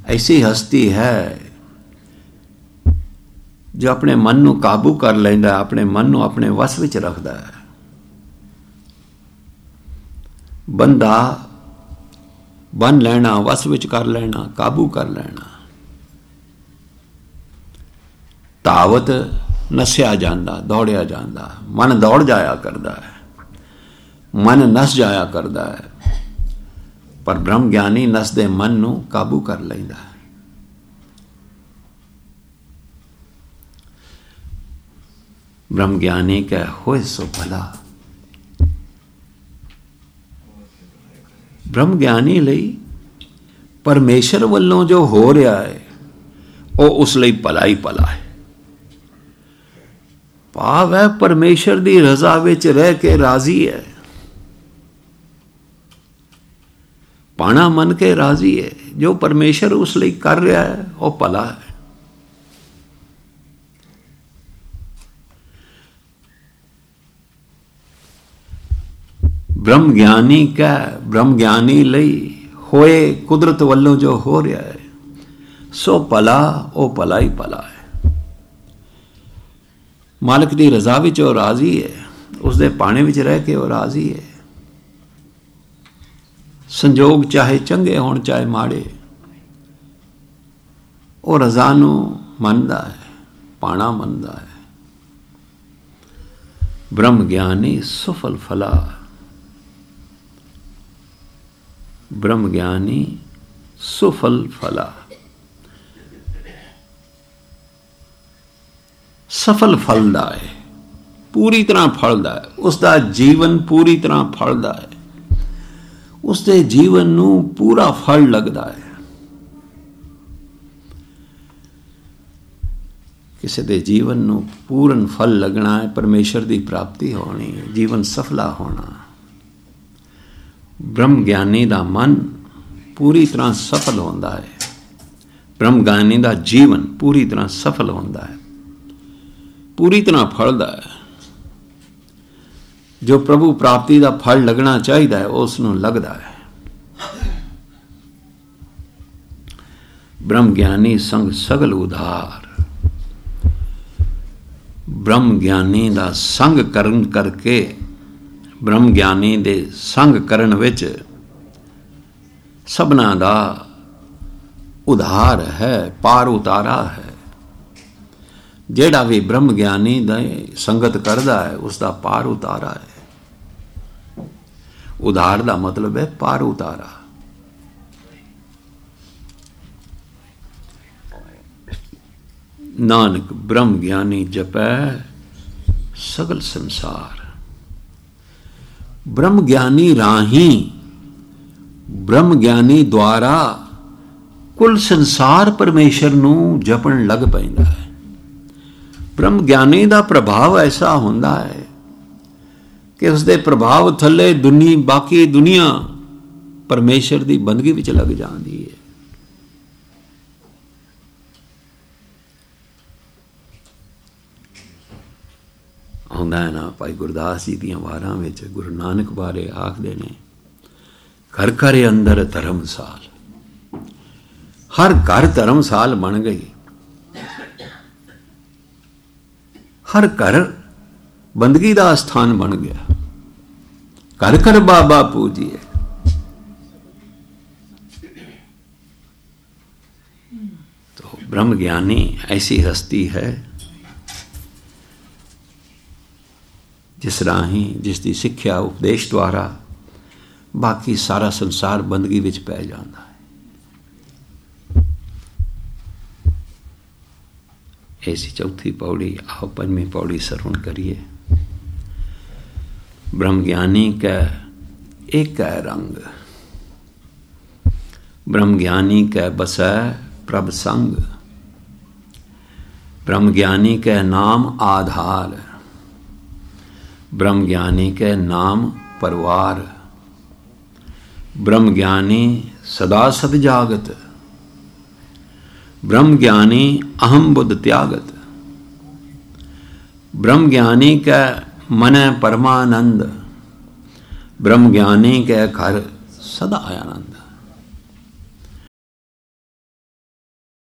ऐसी हस्ती है जो अपने मन नूं काबू कर लैंदा, अपने मन नूं अपने वस विच रखदा है। बंदा बन लेना, वस विच कर लेना, काबू कर लेना। धावत नसिया जांदा, दौड़िया जांदा, मन दौड़ जाया करदा है, मन नस जाया करदा है, पर ब्रह्म ज्ञानी नसदे मन नूं काबू कर लैंदा है। ब्रह्म ज्ञानी कह होए सो भला। ब्रह्म ज्ञानी लई परमेश्वर वल्लों जो हो रहा है वो उस लई भला ही भला है। भाव है परमेश्वर दी रजा विच रह के राजी है, पाना मन के राजी है। जो परमेश्वर उस लई कर रहा है वो भला है। ब्रह्म ज्ञानी का ब्रह्म ज्ञानी लई होए कुदरत वल्लों जो हो रहा है सो भला, वो भला ही भला है। मालिक दी रजा विच वो राजी है, उसदे पाने विच रह के वो राजी है। संजोग चाहे चंगे होण चाहे माड़े, वो रजा नूं मनदा है, पाना मनदा है। ब्रह्म ज्ञानी सुफल फला। ब्रह्म ज्ञानी सुफल फला, सफल फलदा है, पूरी तरह फलदा है। उसका जीवन पूरी तरह फलदा है, उसके जीवन नूं पूरा फल लगदा है। किसी के जीवन नूं पूर्ण फल लगना है, परमेश्वर की प्राप्ति होनी, जीवन सफला होना। ब्रह्म ज्ञानी का मन पूरी तरह सफल होता है, ब्रह्म ज्ञानी का जीवन पूरी तरह सफल होता है, पूरी तरह फलदा है। जो प्रभु प्राप्ति का फल लगना चाहिए है उसनूं लगदा है। ब्रह्म ज्ञानी संग सगल उधार। ब्रह्म ज्ञानी का संग करन करके, ब्रह्म ज्ञानी दे संग करन विच सबना दा उधार है, पार उतारा है। जेड़ा भी ब्रह्म ज्ञानी दा संगत करदा है उसका पार उतारा है। उधार दा मतलब है पार उतारा। नानक ब्रह्म ज्ञानी जपै सगल संसार। ब्रह्म ज्ञानी राही, ब्रह्म ज्ञानी द्वारा कुल संसार परमेश्वर नूं जपण लग पैंदा है। ब्रह्म ज्ञानी का प्रभाव ऐसा होता है कि उसके प्रभाव थले बाकी दुनिया परमेश्वर की बंदगी विच लग जाती है। आउंदा है ना भाई गुरदास जी दियां वारां विच गुरु नानक बारे आखदे ने, घर घर अंदर धर्मसाल। हर घर धर्मसाल बन गई, हर घर बंदगी का स्थान बन गया। घर घर बाबा पूजिए। तो ब्रह्म ज्ञानी ऐसी हस्ती है जिस राही, जिसकी सिक्ख्या उपदेश द्वारा बाकी सारा संसार बंदगी विच पै जाता है। ऐसी चौथी पौड़ी, आओ पंजवीं पौड़ी सरवण करिए। ब्रह्म ज्ञानी कै एक है रंग, ब्रह्म ज्ञानी कै बसै प्रभ संग। ब्रह्म ज्ञानी कै नाम आधार, ब्रह्म ज्ञानी कै नाम परवार। ब्रह्म ज्ञानी सदा सद जागत, ब्रह्म ज्ञानी अहम बुद्ध त्यागत। ब्रह्म ज्ञानी कै मन परमानंद, ब्रह्म ज्ञानी कै घर सदा आनंद।